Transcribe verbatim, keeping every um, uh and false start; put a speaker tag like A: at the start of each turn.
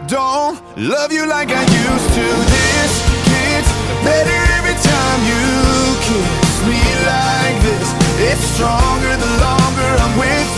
A: don't love you like I used to. This gets better every time you kiss me like this. It's stronger the longer I'm with